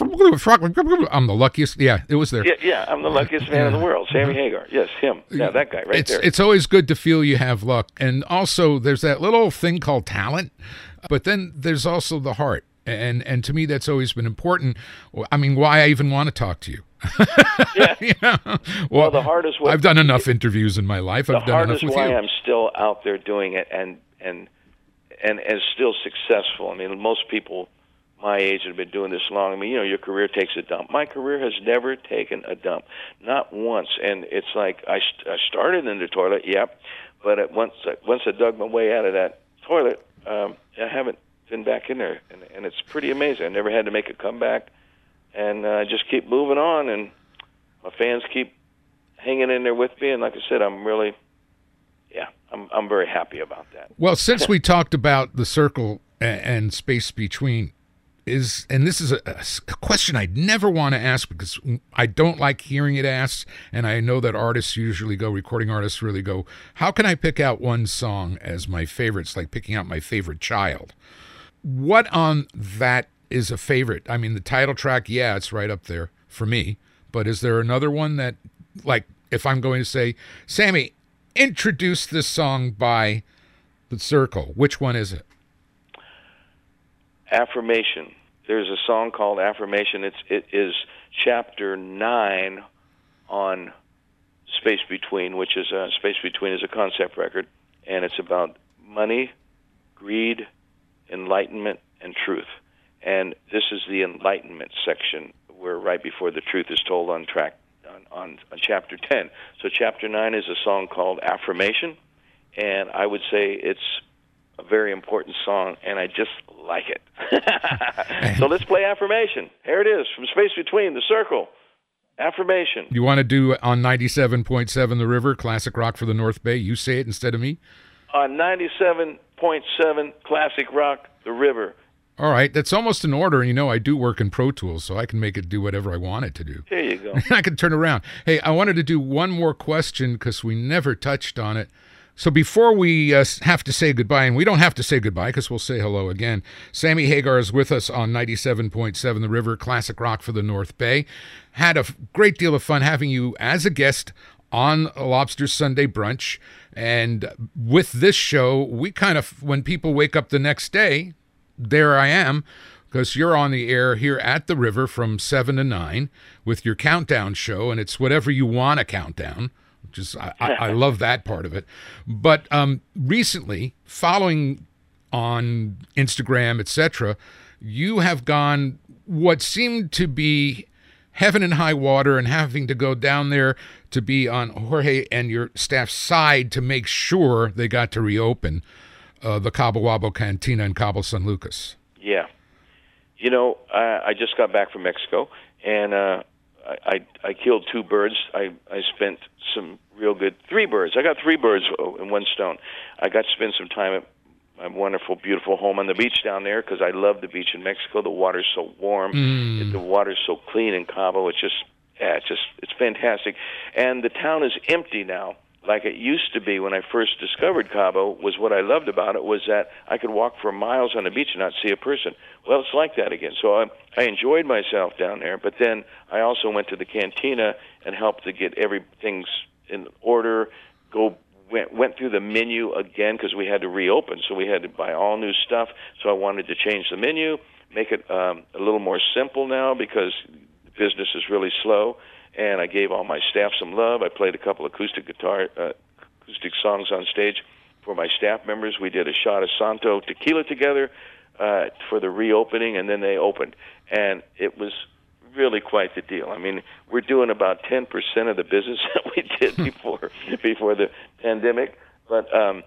the luckiest. Yeah, it was there. Yeah, yeah. I'm the luckiest man in the world. Sammy Hagar. Yes, him. Yeah, that guy right it's, there. It's always good to feel you have luck, and also there's that little thing called talent, but then there's also the heart, and and to me that's always been important. I mean, why I even want to talk to you. Yeah. You know? well, well, the heart is what I've done enough interviews in my life. The I've done heart enough is with why you. I'm still out there doing it, and and and and still successful. I mean, most people my age have been doing this long. I mean, you know, your career takes a dump. My career has never taken a dump, not once. And it's like I, st- I started in the toilet, yep, but at once once I dug my way out of that toilet, um, I haven't been back in there, and, and it's pretty amazing. I never had to make a comeback, and I uh, just keep moving on, and my fans keep hanging in there with me. And like I said, I'm really, yeah, I'm I'm very happy about that. Well, since we talked about the circle and, and space between, is and this is a, a question I'd never want to ask because I don't like hearing it asked, and I know that artists usually go, recording artists really go, how can I pick out one song as my favorite? It's like picking out my favorite child. What on that is a favorite? I mean, the title track, yeah, it's right up there for me, but is there another one that, like, if I'm going to say, Sammy, introduce this song by The Circle, which one is it? Affirmation. There's a song called Affirmation. It's it is chapter nine on Space Between, which is uh, Space Between is a concept record, and it's about money, greed, enlightenment, and truth. And this is the enlightenment section, where right before the truth is told on track on, on, on chapter ten. So chapter nine is a song called Affirmation, and I would say it's a very important song, and I just like it. So let's play Affirmation. Here it is, from Space Between, The Circle. Affirmation. You want to do on ninety-seven point seven The River, classic rock for the North Bay? You say it instead of me? On ninety-seven point seven Classic Rock, The River. All right, that's almost in order, and you know I do work in Pro Tools, so I can make it do whatever I want it to do. There you go. I can turn around. Hey, I wanted to do one more question because we never touched on it. So before we uh, have to say goodbye, and we don't have to say goodbye because we'll say hello again, Sammy Hagar is with us on ninety-seven point seven The River, classic rock for the North Bay. Had a great deal of fun having you as a guest on Lobster Sunday Brunch. And with this show, we kind of, when people wake up the next day, there I am, because you're on the air here at the River from seven to nine with your countdown show, and it's whatever you want a countdown. Which is, I, I, I love that part of it. But um, recently, following on Instagram, et cetera, you have gone what seemed to be heaven and high water and having to go down there to be on Jorge and your staff's side to make sure they got to reopen uh, the Cabo Wabo Cantina in Cabo San Lucas. Yeah. You know, I, I just got back from Mexico, and uh, I, I killed two birds. I, I spent some real good, three birds. I got three birds in one stone. I got to spend some time at my wonderful, beautiful home on the beach down there because I love the beach in Mexico. The water's so warm. Mm. The water's so clean in Cabo. It's just, yeah, it's just, it's fantastic. And the town is empty now. Like it used to be when I first discovered Cabo, was what I loved about it was that I could walk for miles on the beach and not see a person. Well, it's like that again. So I, I enjoyed myself down there, but then I also went to the cantina and helped to get everything in order, go went, went through the menu again because we had to reopen, so we had to buy all new stuff. So I wanted to change the menu, make it um, a little more simple now because business is really slow. And I gave all my staff some love. I played a couple acoustic guitar, uh, acoustic songs on stage for my staff members. We did a shot of Santo tequila together uh, for the reopening, and then they opened. And it was really quite the deal. I mean, we're doing about ten percent of the business that we did before before the pandemic, but um,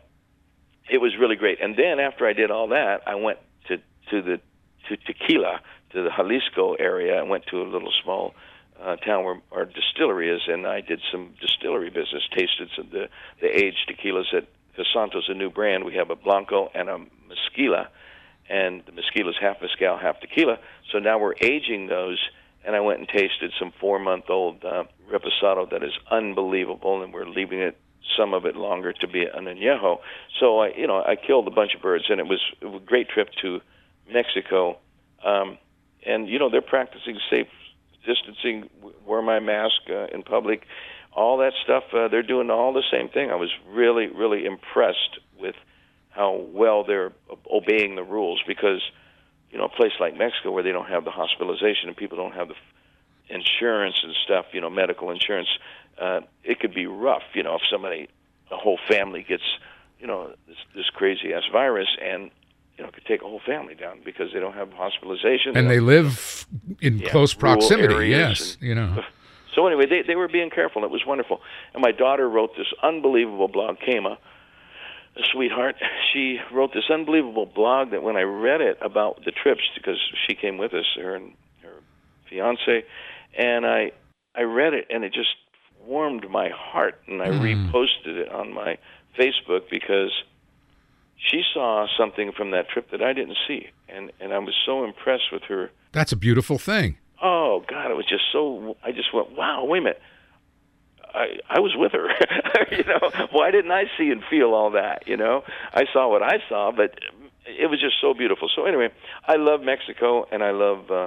it was really great. And then after I did all that, I went to to the to Tequila, to the Jalisco area. I went to a little small Uh, town where our distillery is, and I did some distillery business, tasted some the the aged tequilas at Casanto's, a new brand. We have a Blanco and a Mezquila, and the Mezquila is half mezcal, half tequila. So now we're aging those, and I went and tasted some four-month-old uh, Reposado that is unbelievable, and we're leaving it some of it longer to be an añejo. So I, you know, I killed a bunch of birds, and it was, it was a great trip to Mexico. Um, and you know, they're practicing safe distancing, wear my mask uh, in public, all that stuff. Uh, they're doing all the same thing. I was really, really impressed with how well they're obeying the rules because, you know, a place like Mexico where they don't have the hospitalization and people don't have the insurance and stuff, you know, medical insurance, uh, it could be rough, you know, if somebody, a whole family gets, you know, this, this crazy-ass virus and you know, it could take a whole family down because they don't have hospitalization. And they, they live in yeah, close proximity, yes, and, you know. So anyway, they, they were being careful. It was wonderful. And my daughter wrote this unbelievable blog, Kema, a sweetheart. She wrote this unbelievable blog that when I read it about the trips, because she came with us, her and her fiance, and I I read it, and it just warmed my heart, and I mm. reposted it on my Facebook because she saw something from that trip that I didn't see, and, and I was so impressed with her. That's a beautiful thing. Oh, God, it was just so, I just went, wow, wait a minute. I, I was with her. You know, why didn't I see and feel all that, you know? I saw what I saw, but it was just so beautiful. So anyway, I love Mexico, and I love uh,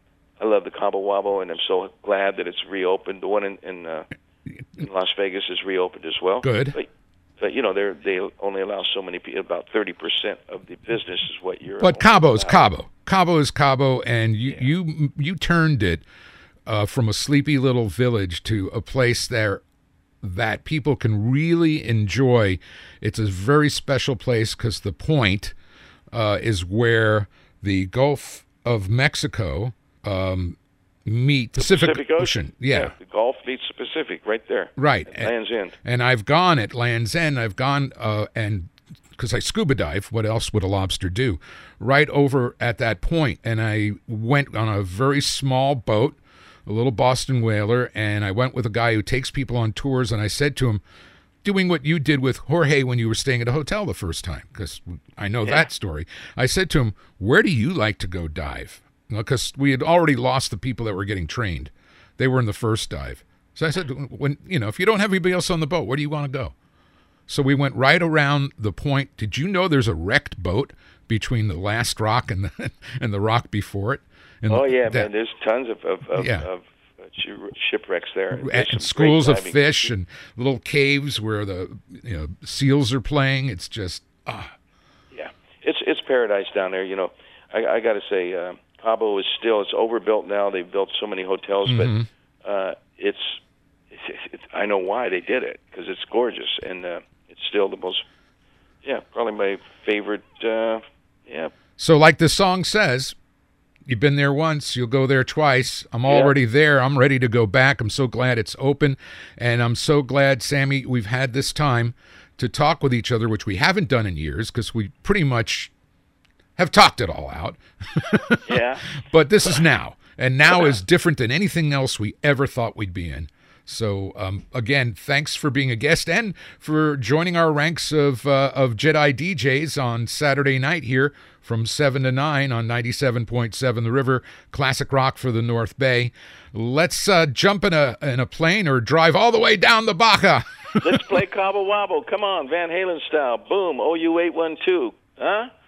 I love the Cabo Wabo, and I'm so glad that it's reopened. The one in, in, uh, in Las Vegas is reopened as well. Good. But, But, you know, they they only allow so many people. About thirty percent of the business is what you're. But Cabo's Cabo. Cabo is Cabo, and you yeah. you, you turned it uh, from a sleepy little village to a place there that people can really enjoy. It's a very special place because the point uh, is where the Gulf of Mexico um, meet the Pacific, Pacific Ocean. Ocean. Yeah. yeah. The Gulf meets the Pacific right there. Right. At Land's End. And I've gone at Land's End. I've gone, uh, and because I scuba dive, what else would a lobster do? Right over at that point. And I went on a very small boat, a little Boston whaler, and I went with a guy who takes people on tours, and I said to him, doing what you did with Jorge when you were staying at a hotel the first time, because I know yeah. that story. I said to him, where do you like to go dive? Because we had already lost the people that were getting trained. They were in the first dive. So I said, when you know, if you don't have anybody else on the boat, where do you want to go? So we went right around the point. Did you know there's a wrecked boat between the last rock and the and the rock before it? And oh, yeah, that, man. There's tons of, of, of, yeah. of shipwrecks there. And, and schools of fish and little caves where the you know seals are playing. It's just, ah. Yeah. It's, it's paradise down there. You know, I, I got to say, uh, Cabo is still, it's overbuilt now. They've built so many hotels, mm-hmm. but uh, it's, it's, it's, I know why they did it, because it's gorgeous, and uh, it's still the most, yeah, probably my favorite, uh, yeah. So like the song says, you've been there once, you'll go there twice. I'm already yeah. there. I'm ready to go back. I'm so glad it's open, and I'm so glad, Sammy, we've had this time to talk with each other, which we haven't done in years, because we pretty much have talked it all out. Yeah. But this is now. And now is different than anything else we ever thought we'd be in. So, um, again, thanks for being a guest and for joining our ranks of uh, of Jedi D Js on Saturday night here from seven to nine on ninety-seven point seven The River, classic rock for the North Bay. Let's uh, jump in a in a plane or drive all the way down the Baja. Let's play Cabo Wabo. Come on, Van Halen style. Boom, O U eight one two. Huh?